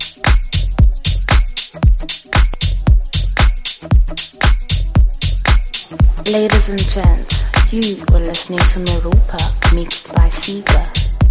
Ladies and gents, you are listening to Merupa, mixed by Sega.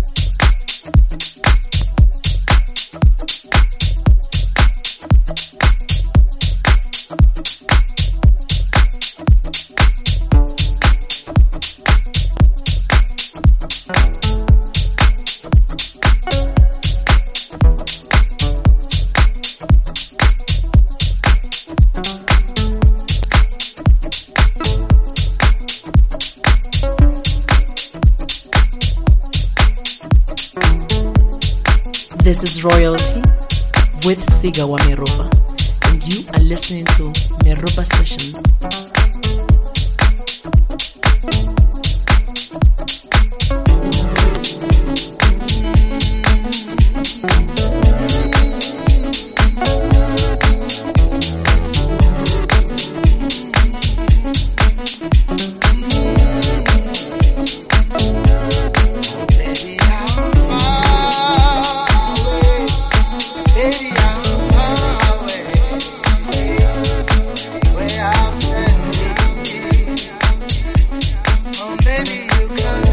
This is Royalty with Siga wa Merupa, and you are listening to Merupa Sessions. Baby, you can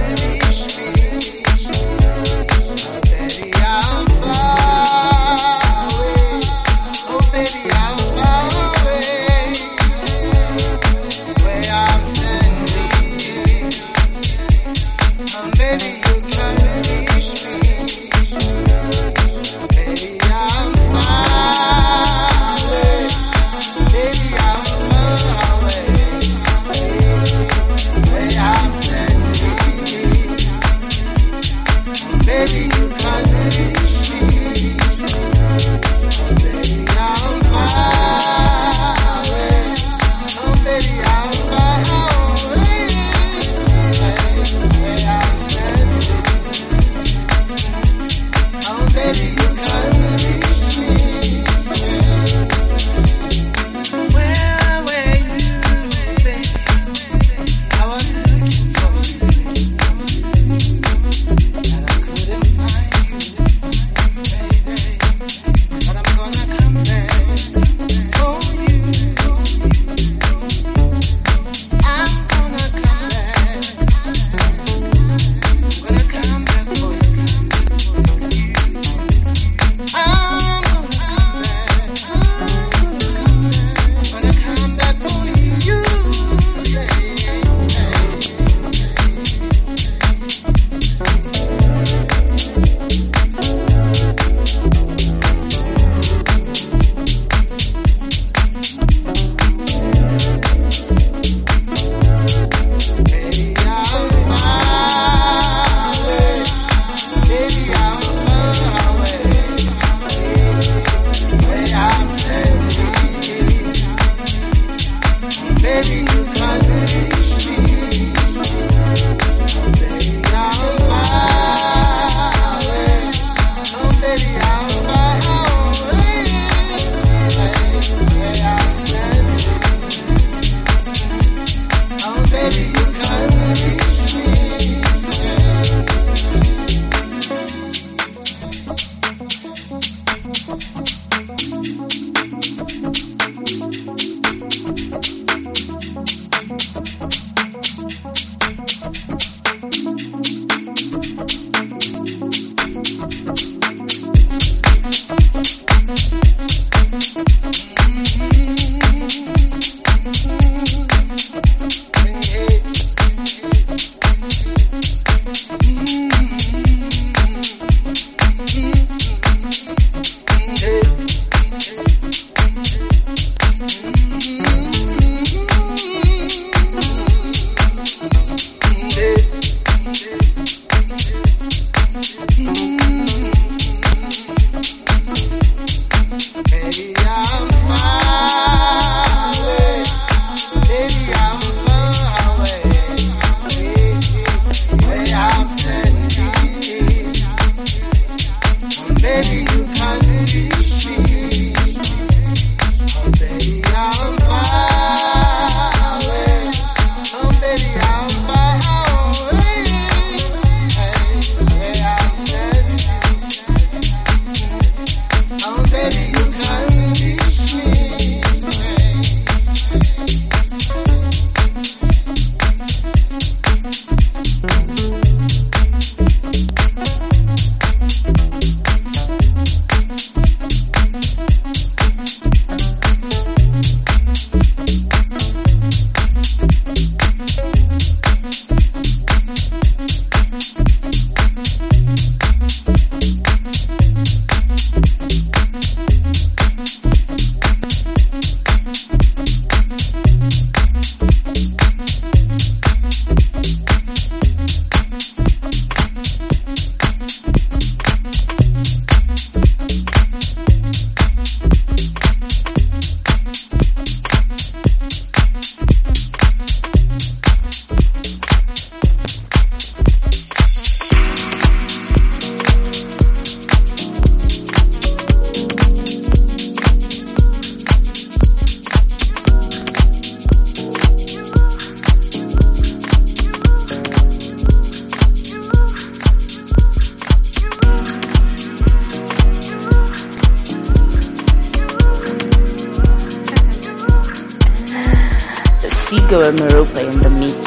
Sigo and Meropa in the mix.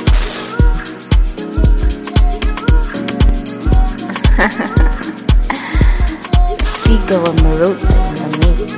Sigo and Meropa in the mix.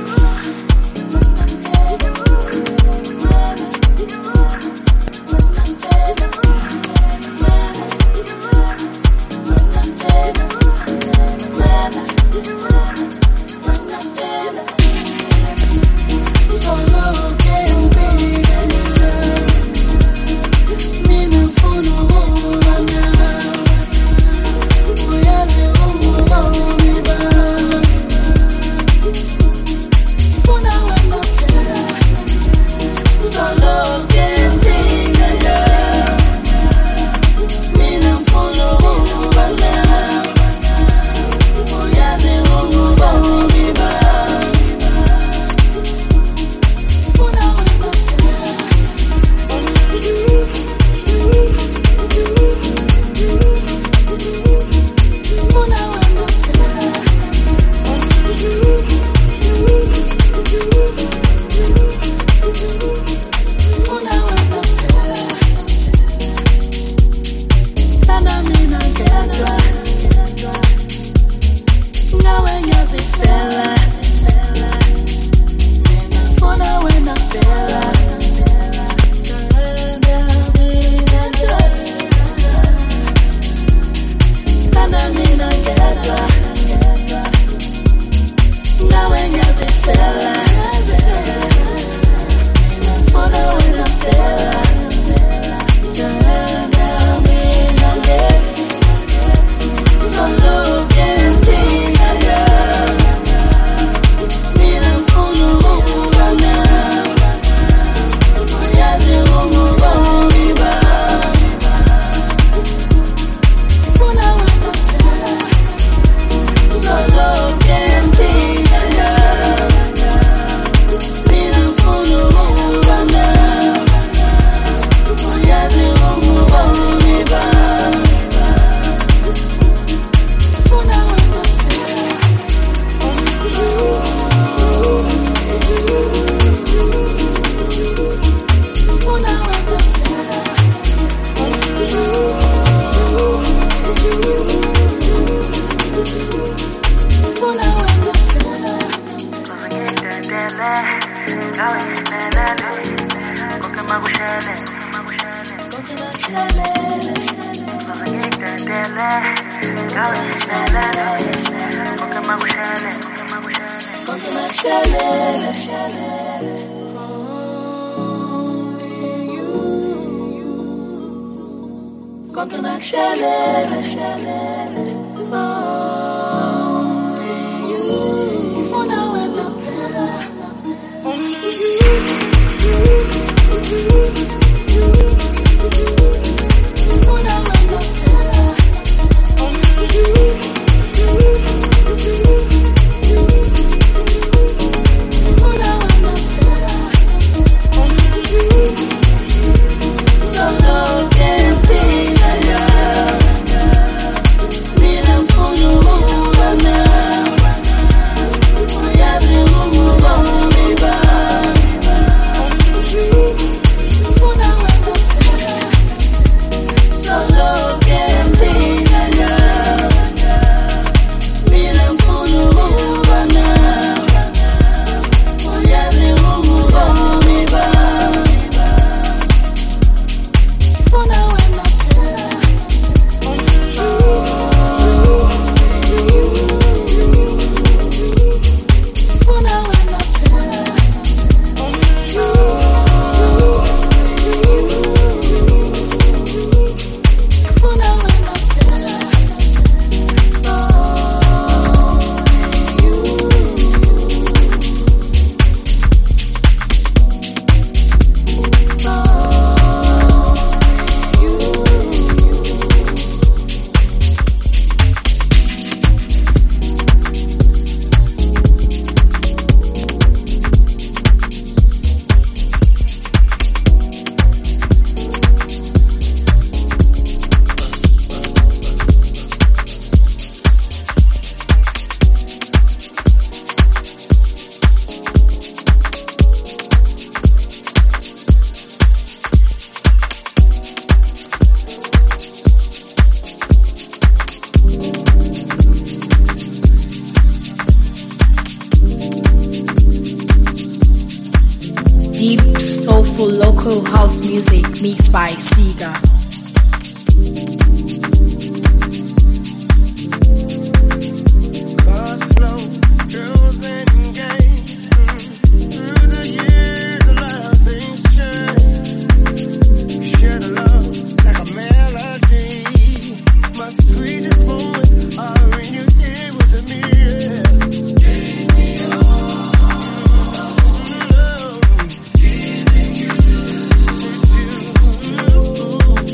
Solo que pida ya, mira Deep, soulful local house music mixed by Siga. Ooh.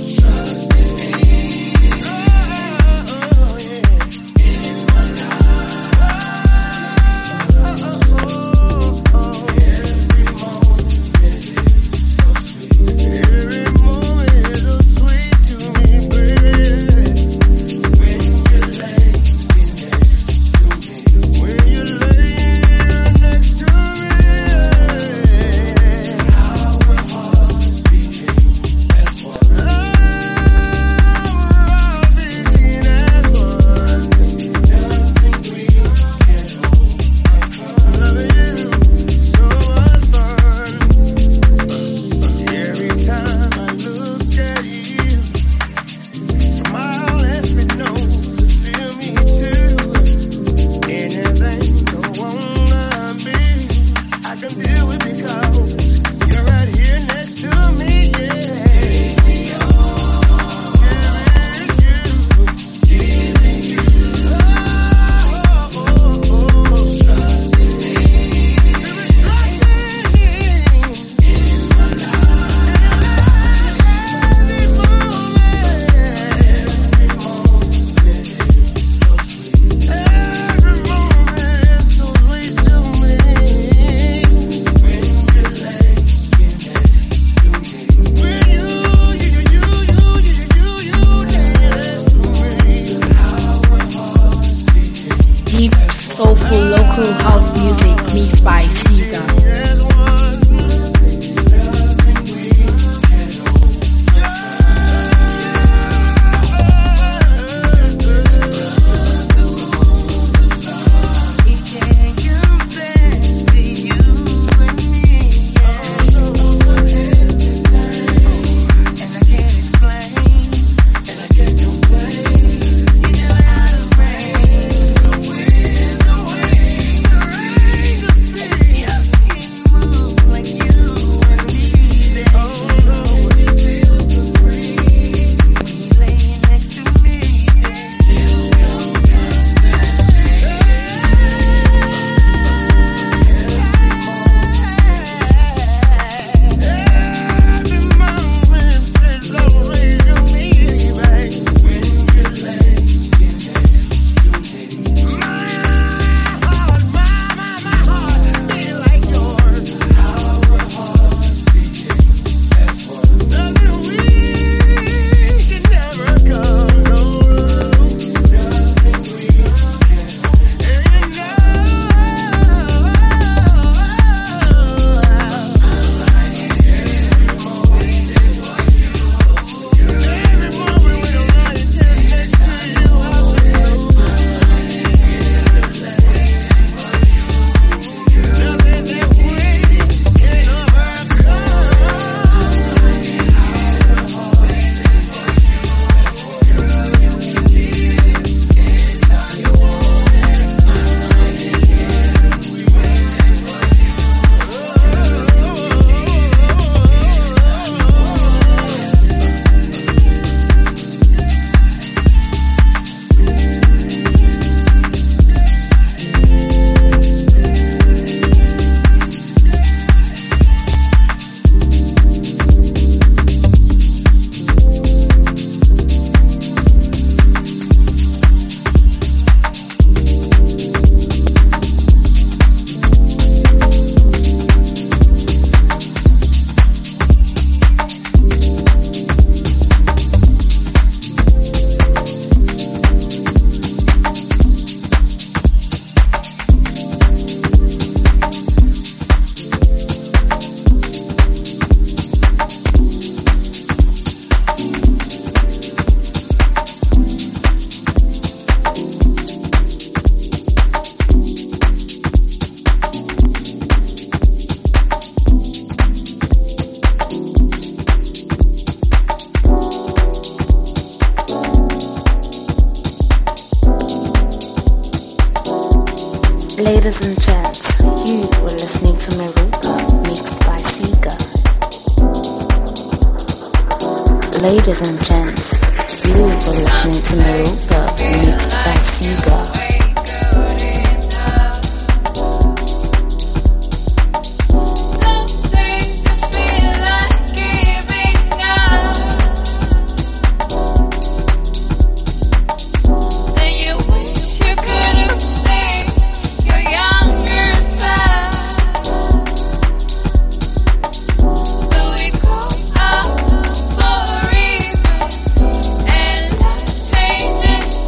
to Meruka, mixed by Sega. Ladies and gents, you are listening to Meruka, mixed by Sega. Changes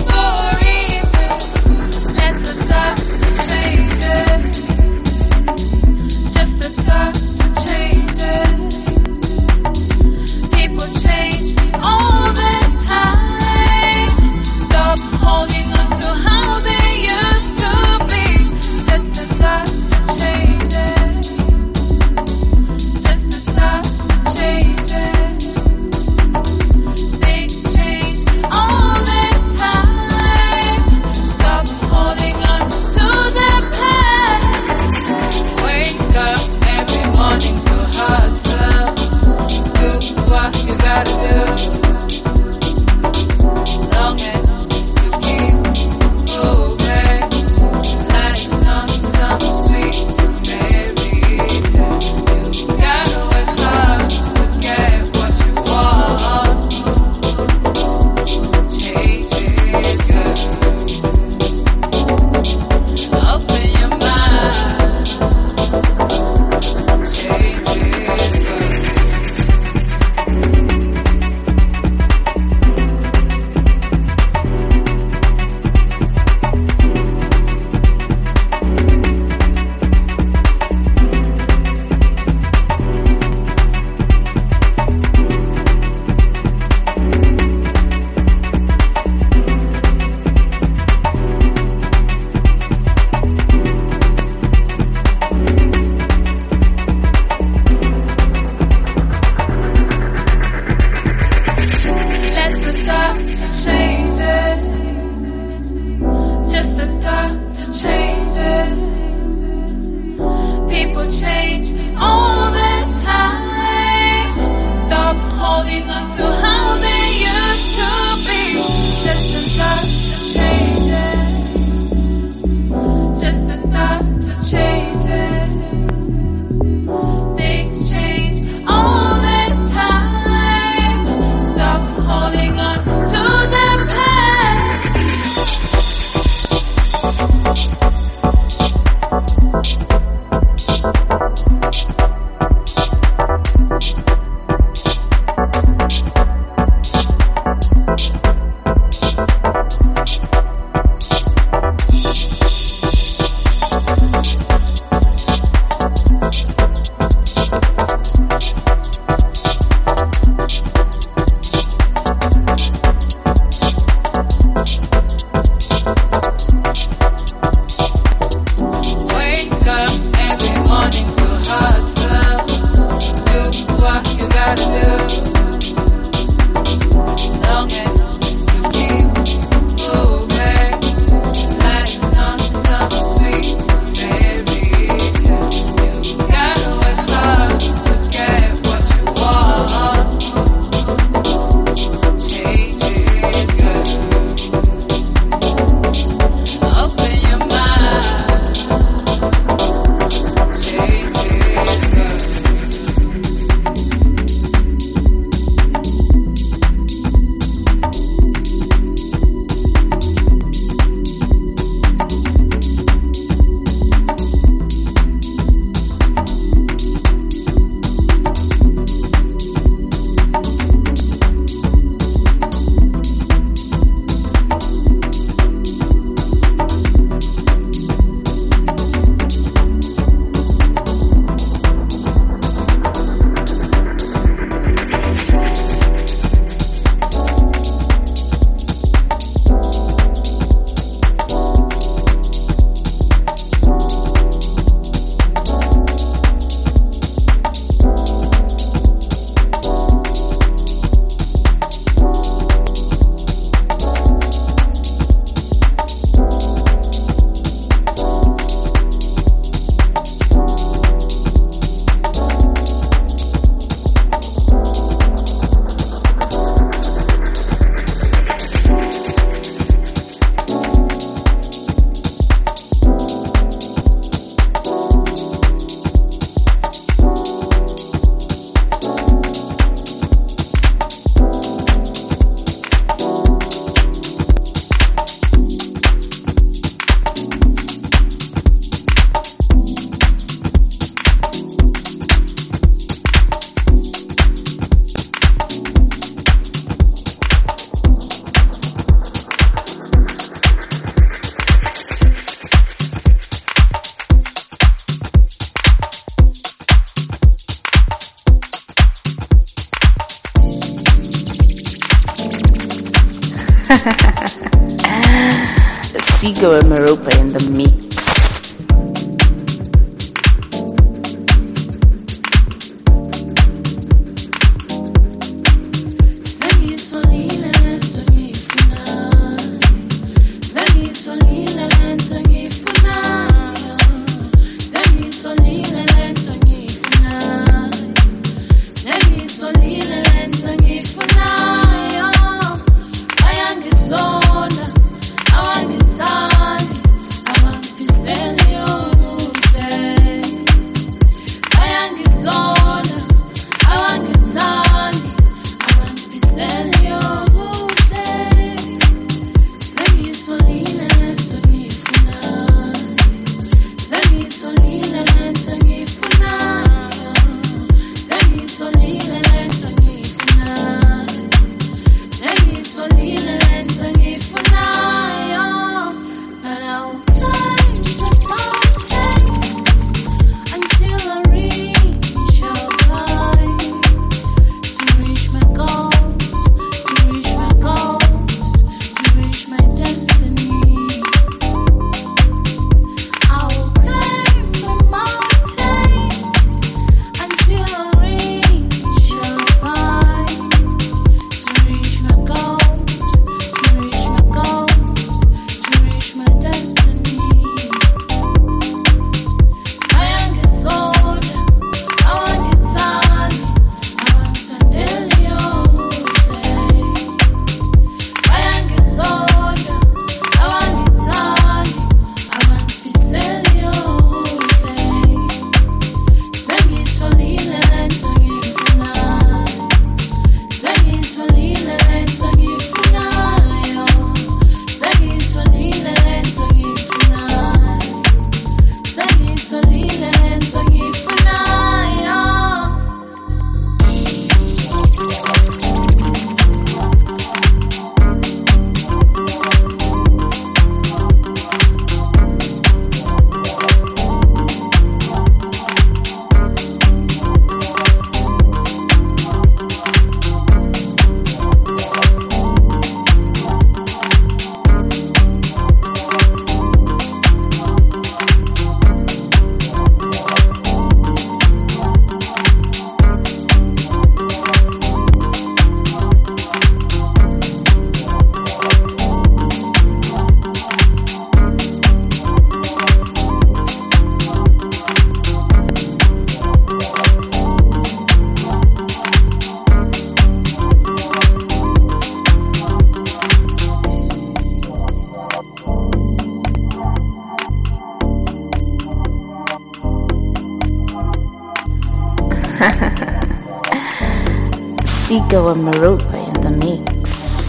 Sigo and Meropa in the mix. Sigo and Meropa in the mix.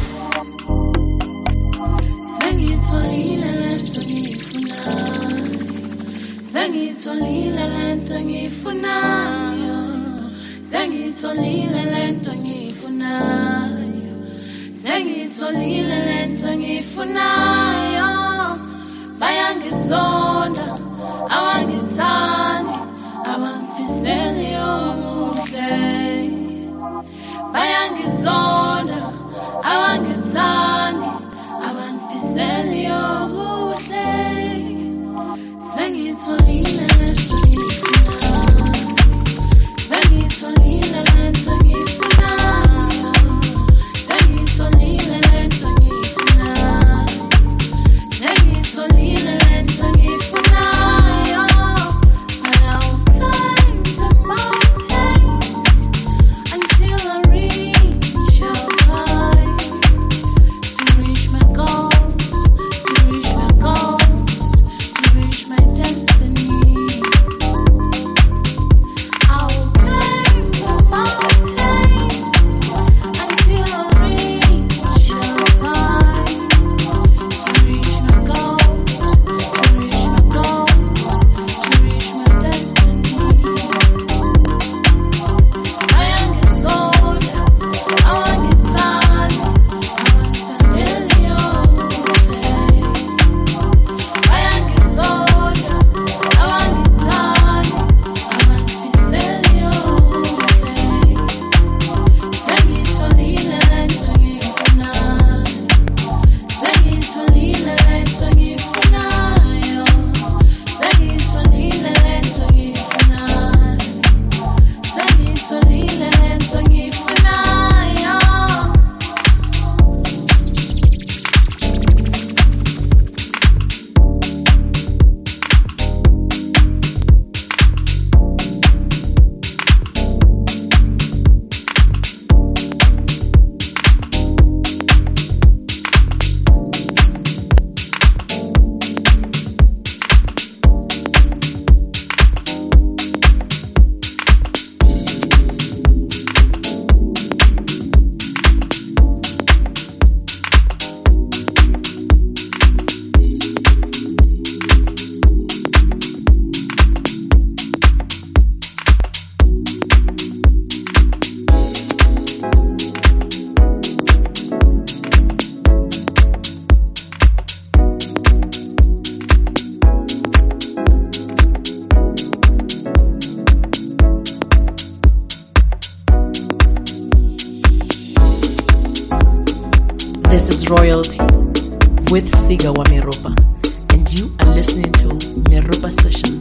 Sengitholile lento ngiyifunayo, sengitholile lento ngiyifunayo, sengitholile lento ngiyifunayo, sengitholile lento ngiyifunayo. Bayangisonda, awangithandi, abangifiseli okuhle. Bayangizonda, awangithandi, abangifiseli okuhle. Sengitholile lento ngiyifunayo, sengitholile lento ngiyifunayo, sengitholile lento ngiyifunayo, sengitholile lento ngiyifunayo. But I will climb the mountains until I reach up high, to reach my goals, to reach my goals, to reach my destiny. This is Royalty with Siga wa Meropa, and you are listening to Meropa Sessions.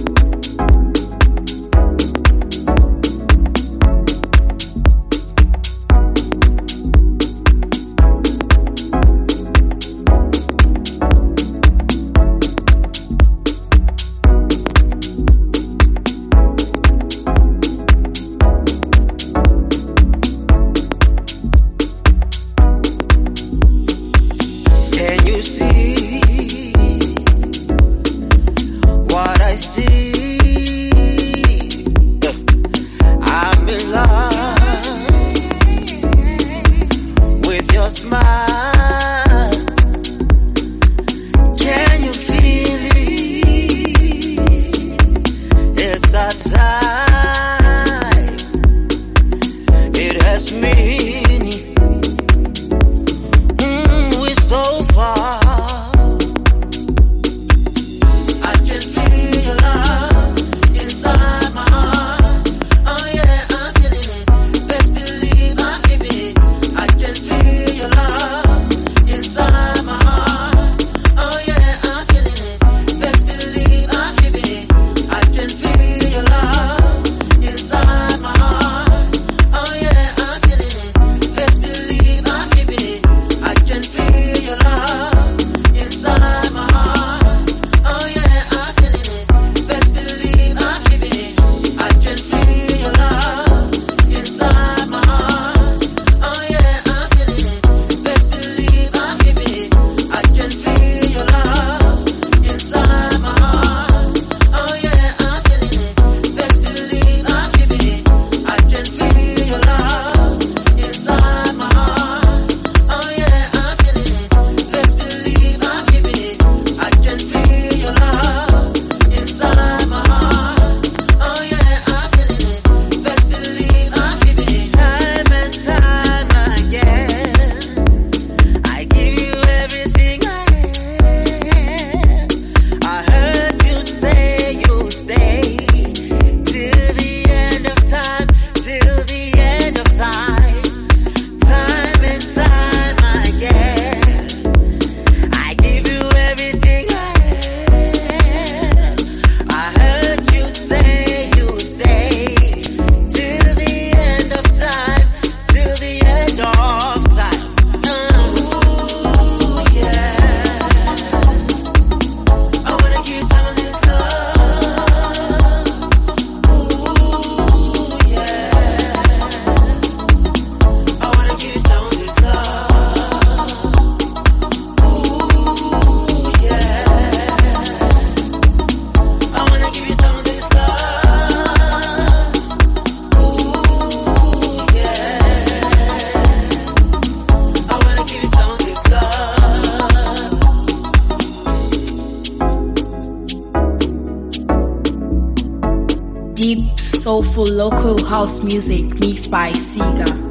Soulful local house music mixed by Siga.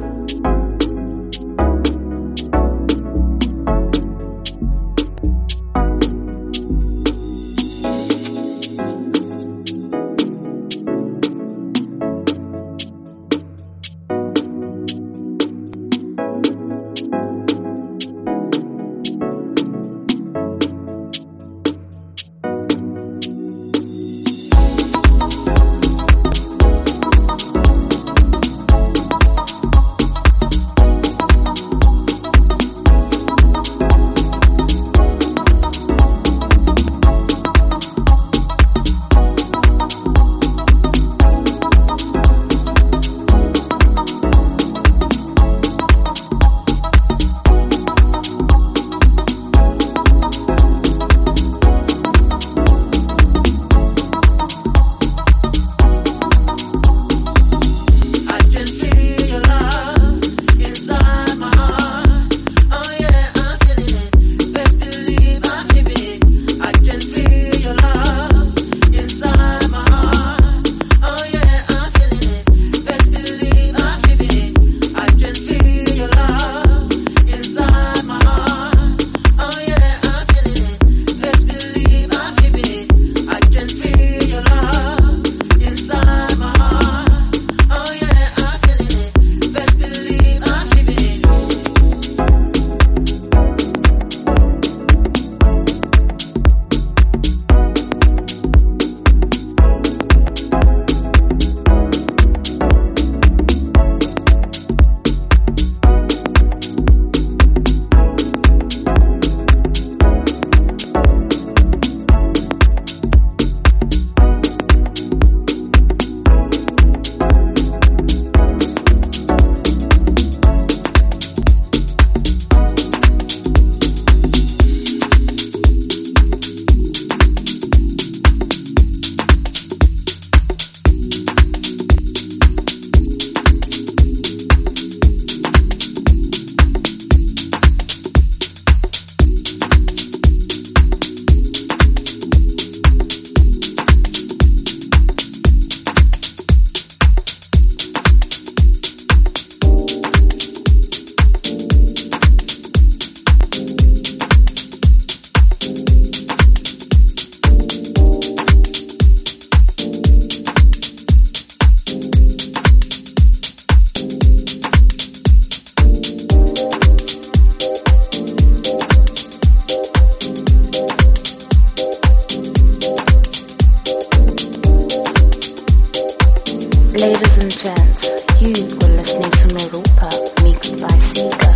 Ladies and gents, you were listening to Merupa, mixed by Sega.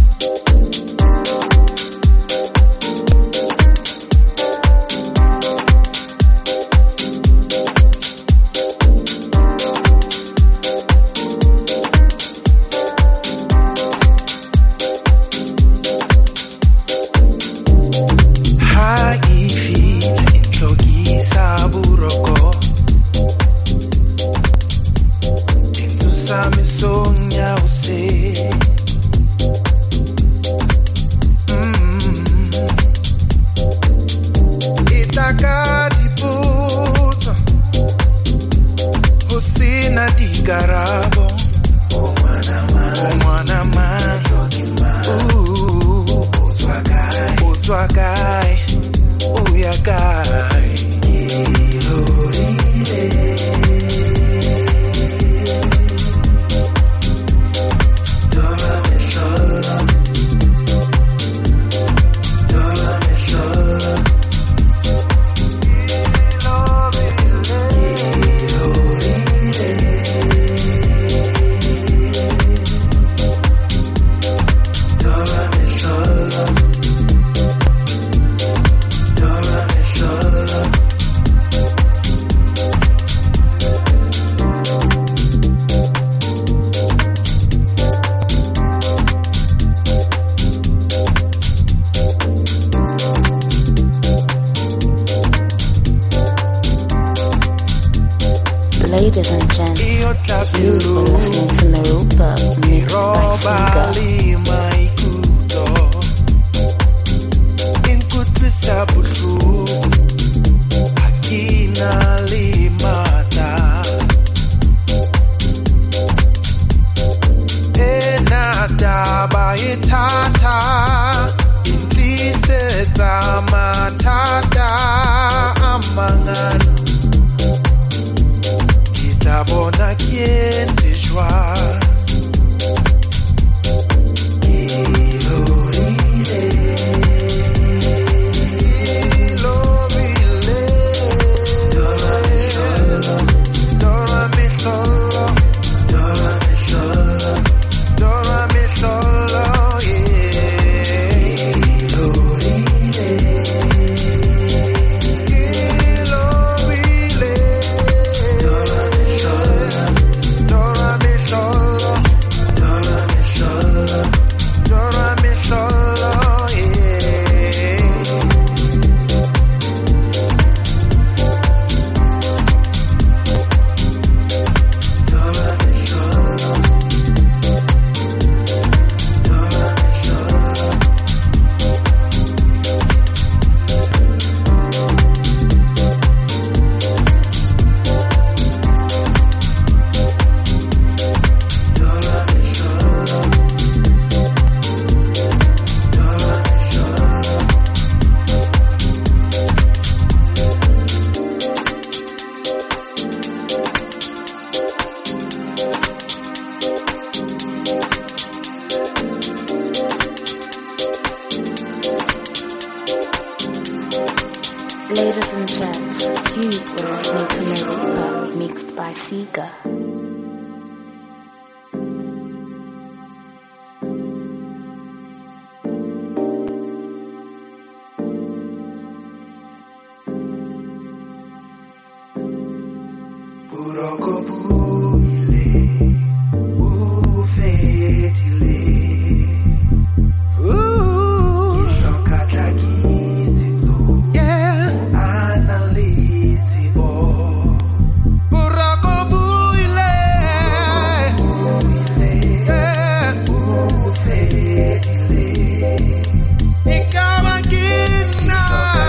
Ladies and gents, you are listening to Merupa, mixed by Bona quien te joie. Ladies and gents, you were listening to Merupa, mixed by Sega.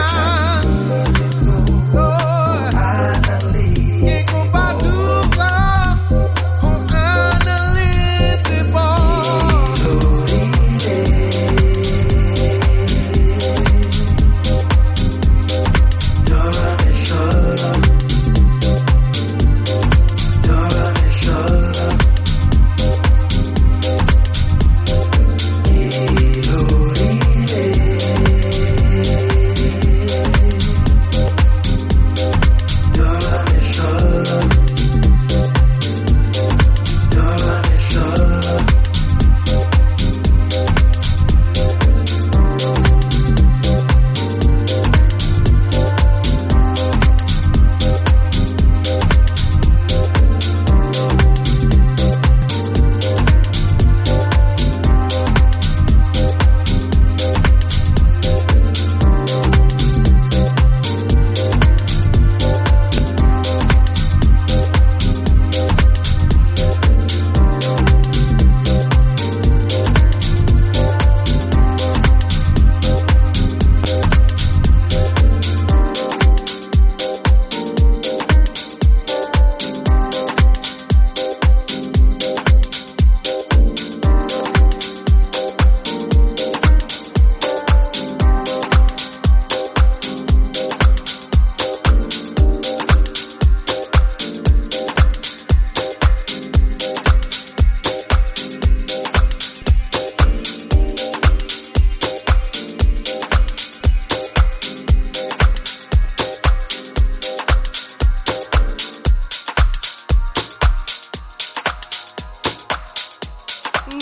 Badu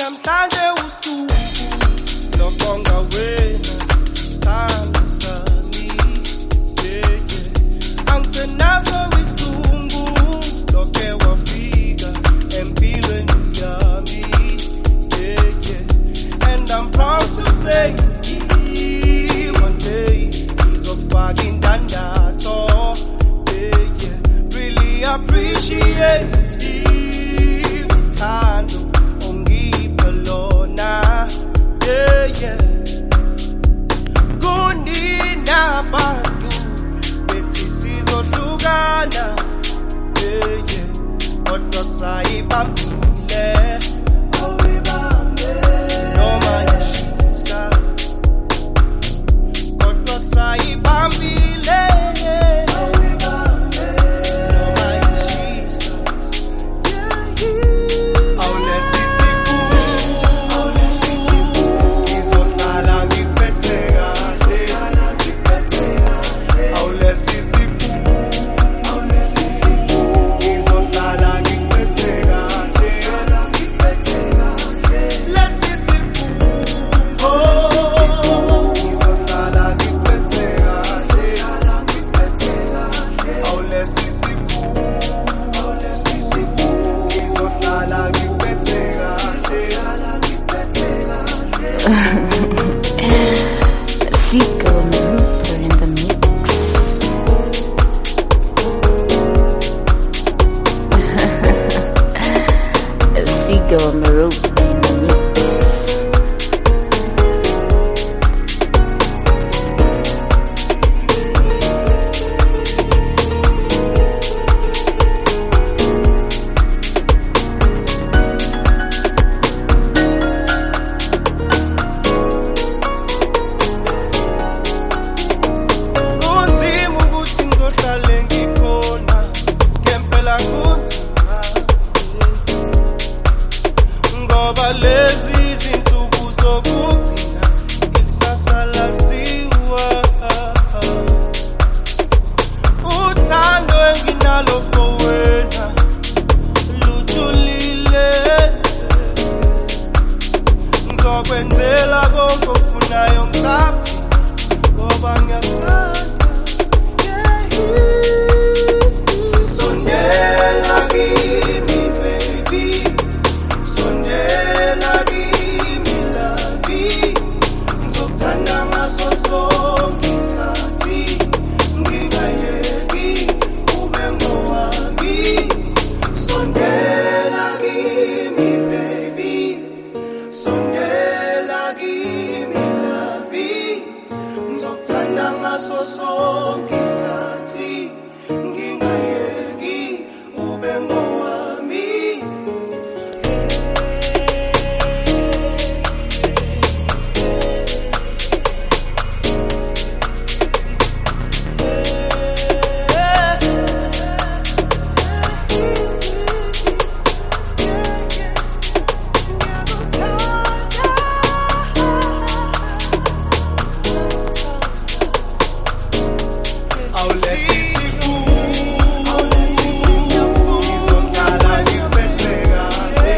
namhlanje usuku lokonga wena sami sami angisenazo isungu lokhe wafika empilweni yami and I'm proud to say one day izofaka indandatho really appreciate uthando ongipha lona kuninabantu bethi sizohlukana kodwa sayibambile noma yashisa kodwa sayibambile noma yashisa awulesisifu izohlala ngiphethe kahle awulesisifu izohlala ngiphethe kahle lesisifu izohlala ngiphethe kahle awulesisifu izohlala ngiphethe Zico Marupa in the mix. Zico Marupa in the mix. kunzima ukuthi ngizohlale ngikhona ngempela kunzima ngoba lezi zinsuku zokugcina ikusasa laziwa uthando enginalo for wena lujulile ngizokwenzela konke ofunayo ngisaphila ngoba ngiyathanda sondela kimi baby sondela kimi labi ngizokuthanda ngaso sonke isikhathi ngingayeki ube ngowami sondela kimi baby sondela kimi labi ngizokuthanda ngaso sonke isikhathi ngingayeki ube ngowami awulesisifu izohlala ngiphethe kahle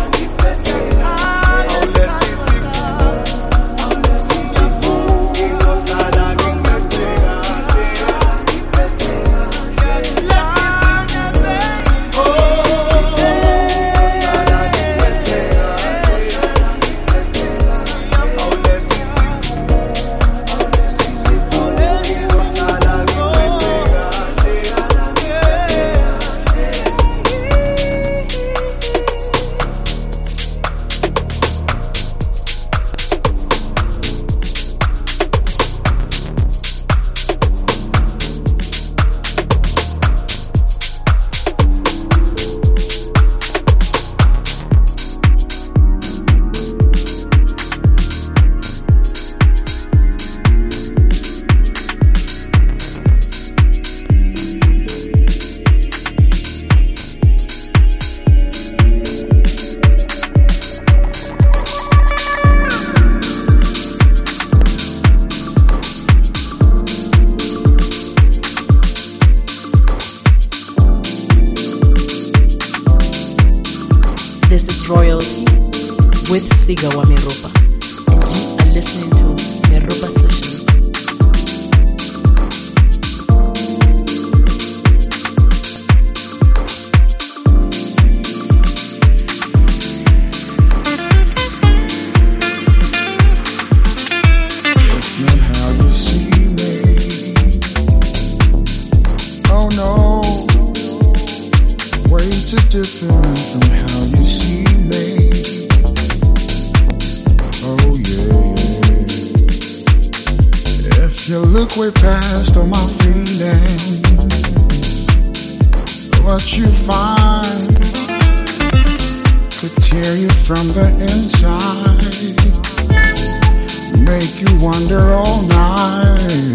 awulesisifu izohlala ngiphethe kahle This is Royalty with Siga Wameropa. And you are listening to Meropa Sessions. Different from how you see me. Oh yeah. If you look way past all my feelings, what you find could tear you from the inside, make you wonder all night.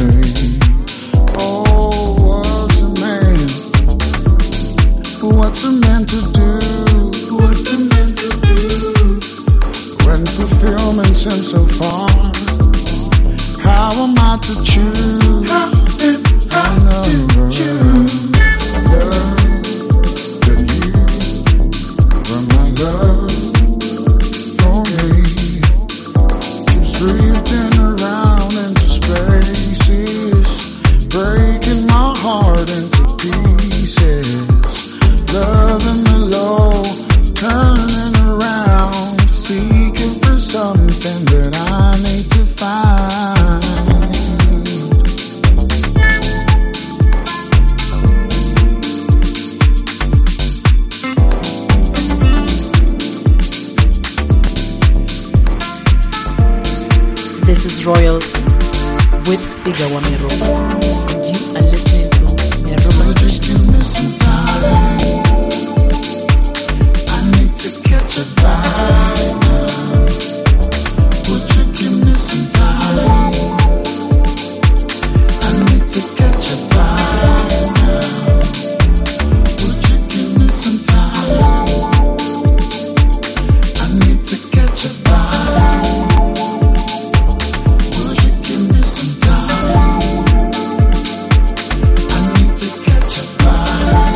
What's a man to do? What's a man to do? When fulfillment seems so far, how am I to choose? How am I to choose? Love than you, from my love for me, keeps drifting around into spaces, breaking my heart into pieces. Loving the low, turning around, seeking for something that I need to find. This is Royalty with Siga Wameropa. And you are listening to Meropa Sessions. Catch a vibe now. Would you give me some time? I need to catch a vibe now. Would you give me some time? I need to catch a vibe. Would you give me some time? I need to catch a vibe.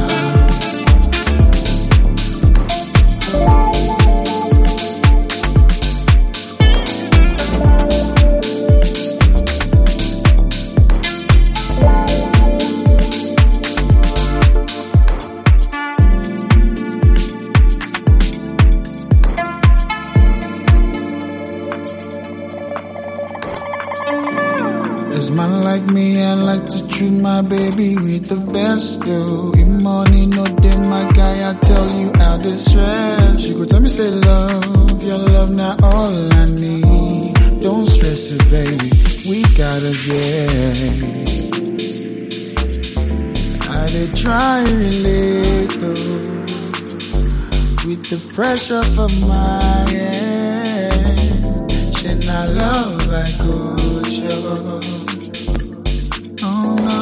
There's man like me, I like to treat my baby with the best, yo. If money no day, my guy, I tell you out the stress. You go tell me, say love, your love not all I need. Don't stress it, baby, we got us, yeah. I did try relate, though, with the pressure from my end. Shit, not love I could show. Oh no.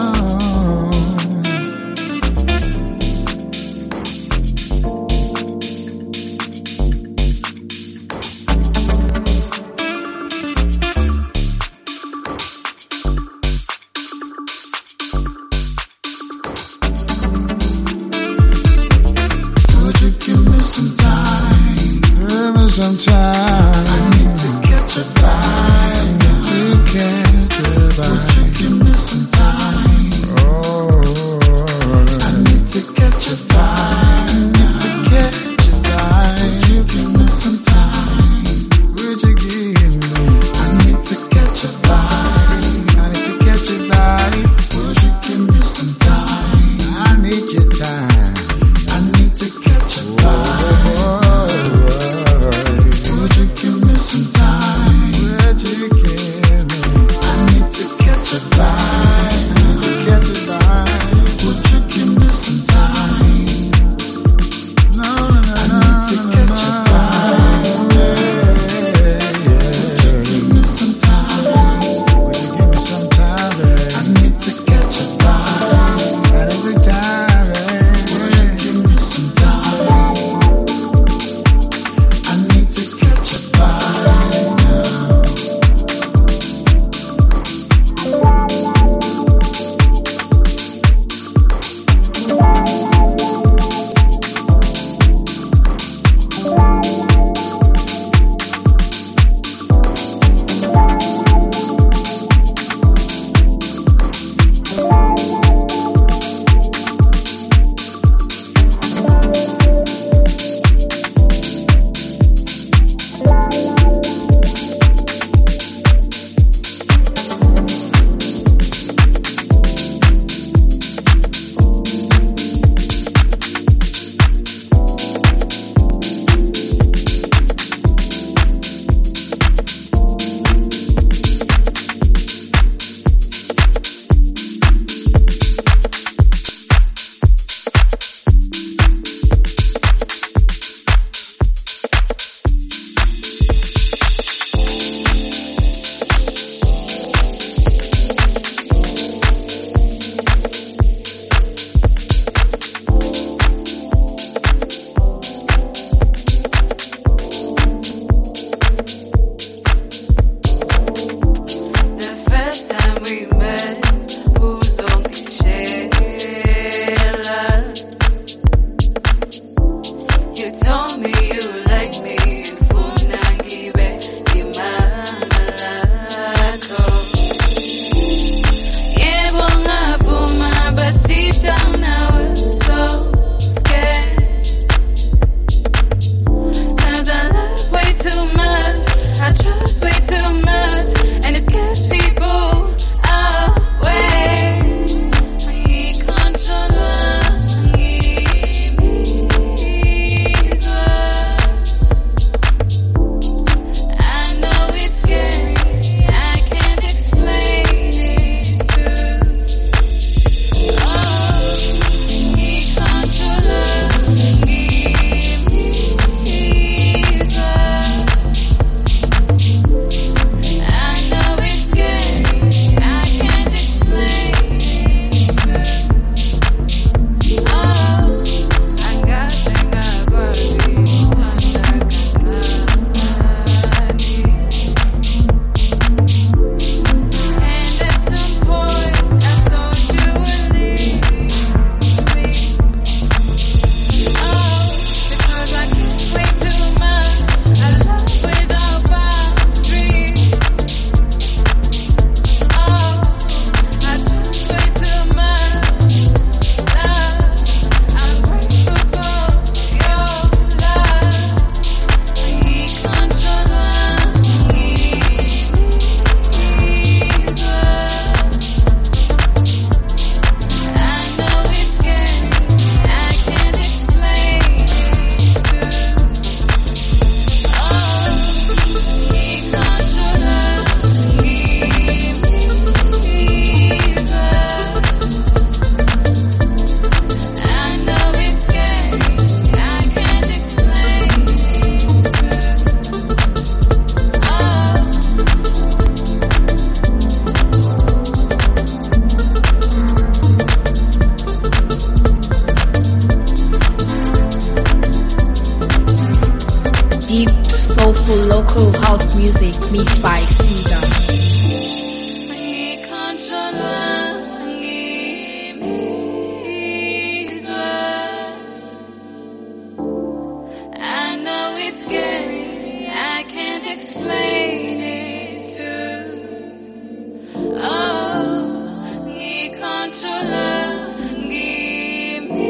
Would you give me some time? Give me some time. I need to catch a vibe. To catch a vibe. Would you give me some time? Oh, I need to catch a vibe. I need to catch a vibe. Would you give me some time? Would you give me? I need to catch a vibe. I need to catch a vibe. Would you give me some time? I need your time. I need to catch a vibe. Would you give me some time? Would you give me? I need to catch a vibe. I need to catch a vibe. Would you give me some time? soulful local house music mixed by Sega. I know it's scary, I can't explain it too. Oh, the controller, give me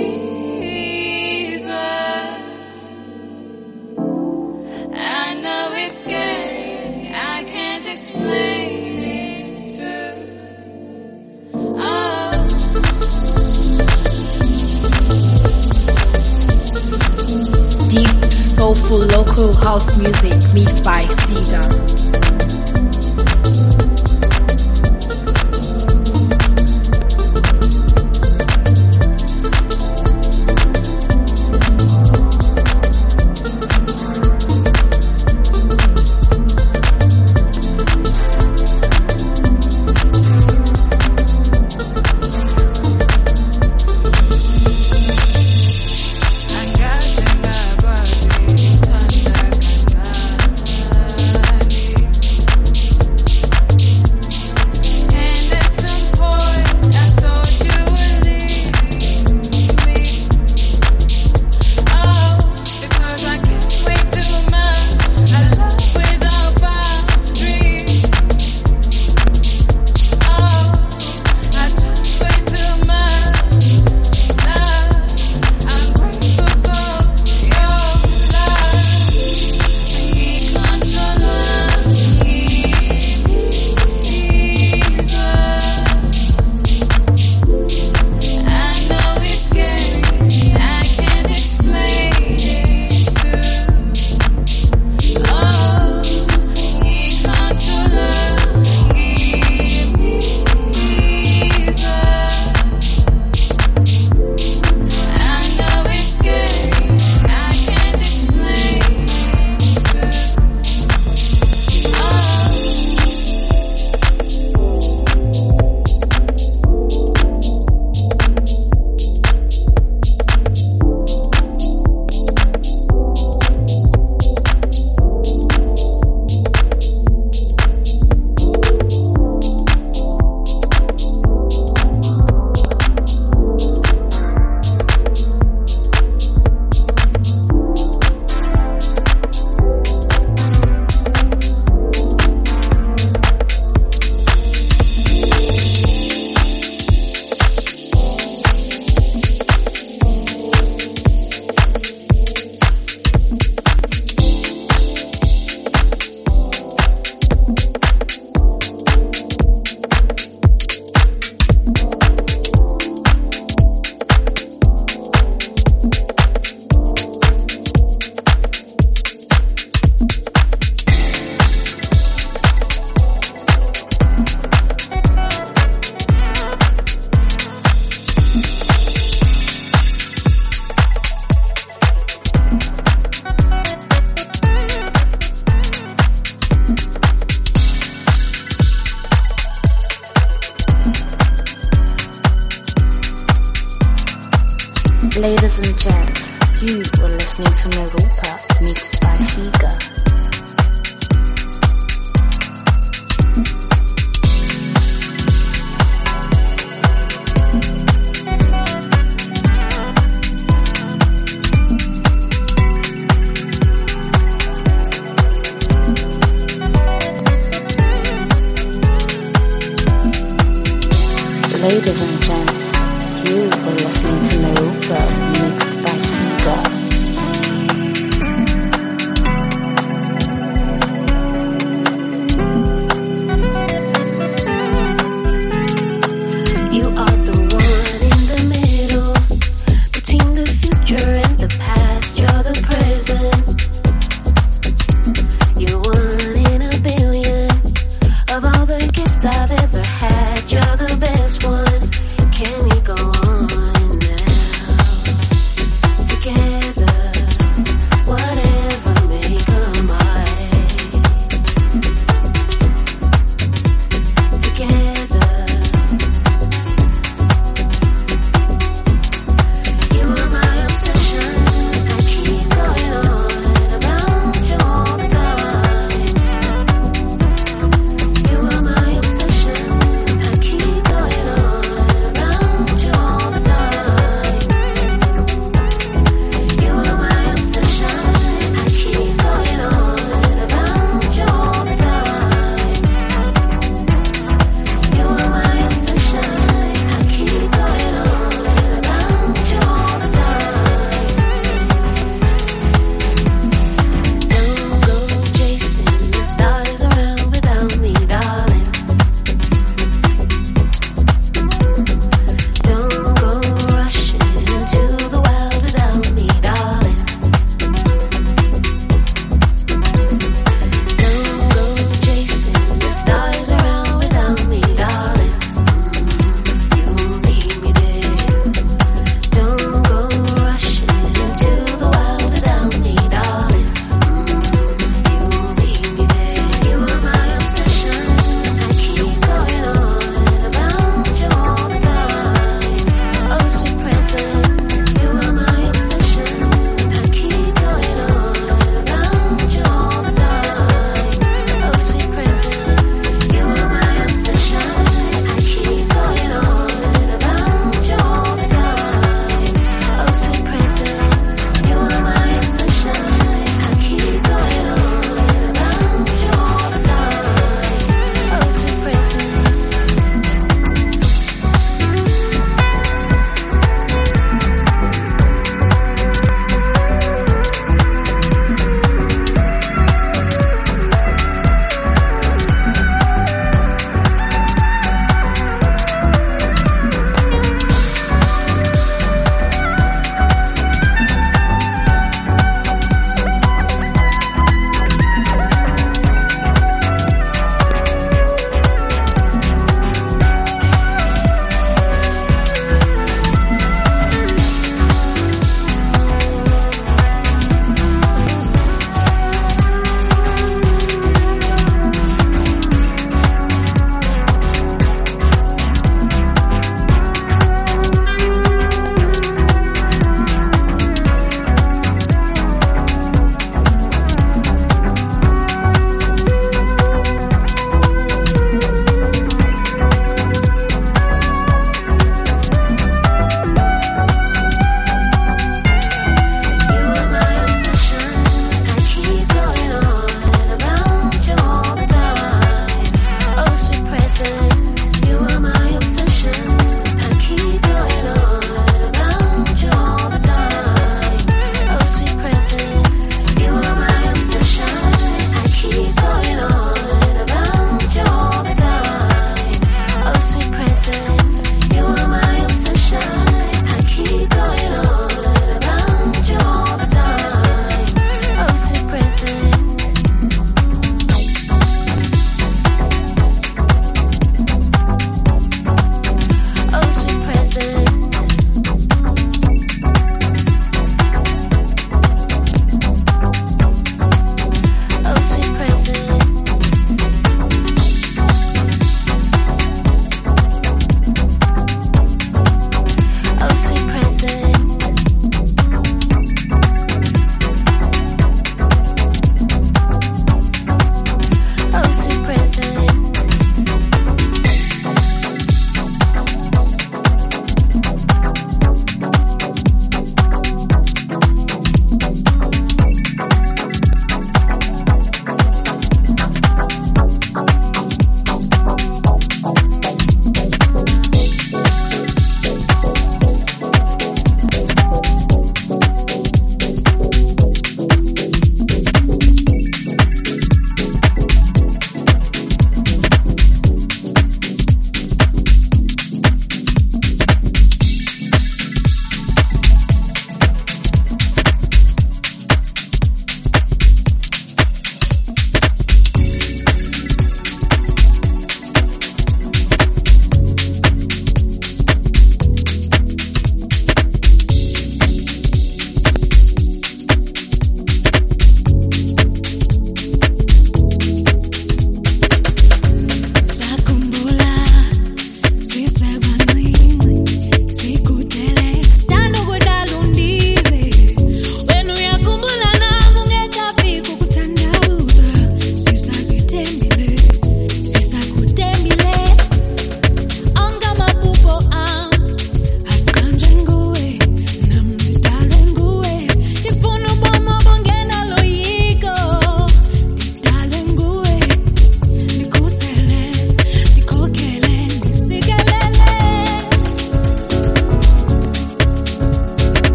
I know it's scary, I can't explain it too. Oh. Deep soulful local house music mixed by Sega. Ladies and gents, you were listening to Merupa mixed by Sega. Ladies and gents, you were listening to Merupa mixed by Sega.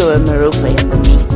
Siga Wamiropa in the mix.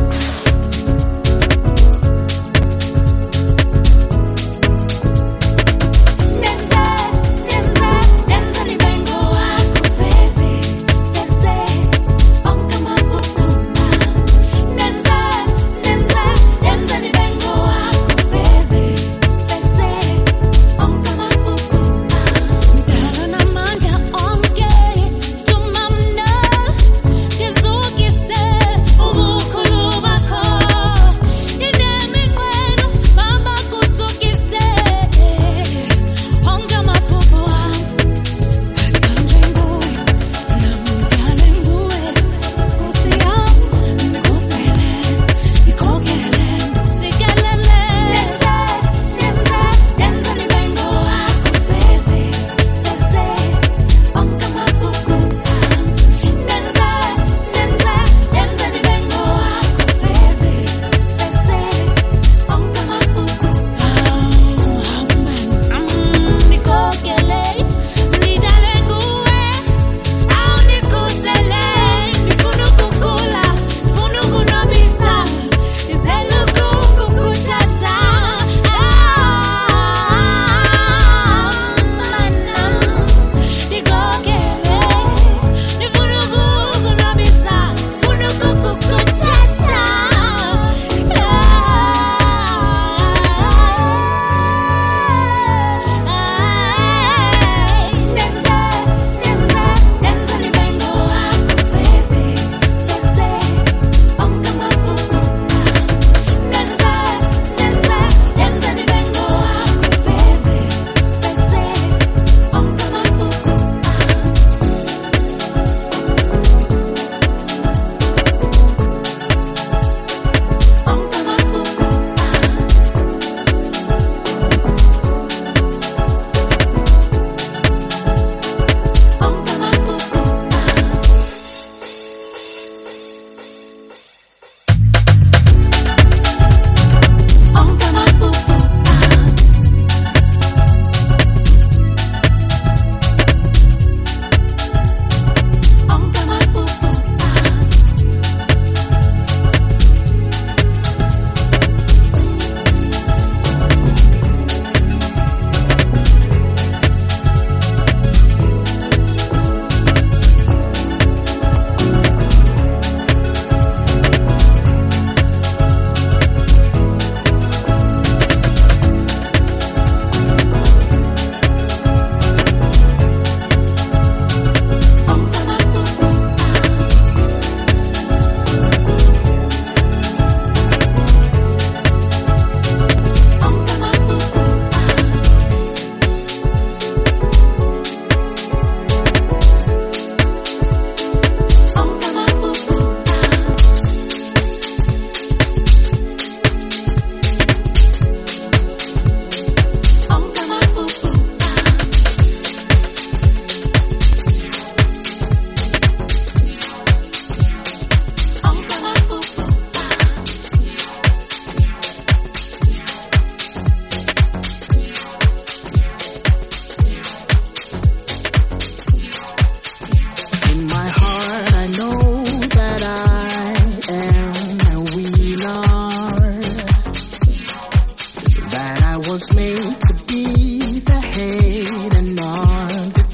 was made to be the head and not the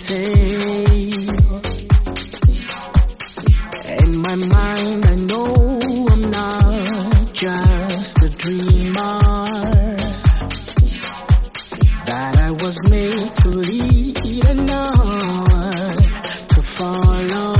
tail. In my mind, I know I'm not just a dreamer, that I was made to lead and not to follow.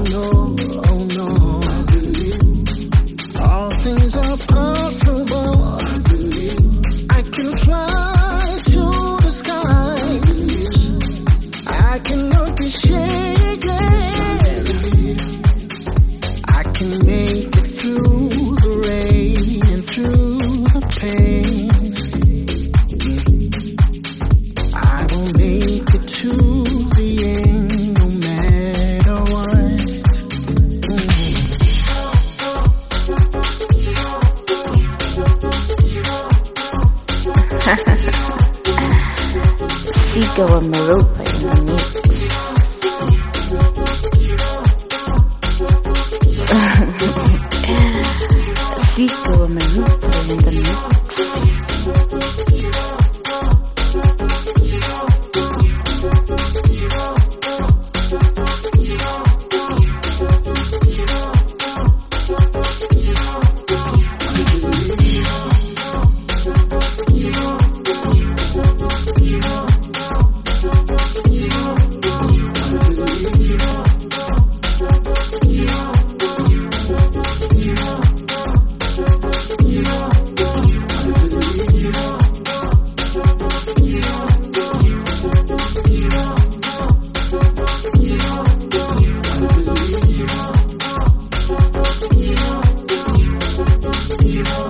All things are possible. Sika wa Maropa in the mix. Sika wa Maropa in the mix. Yeah.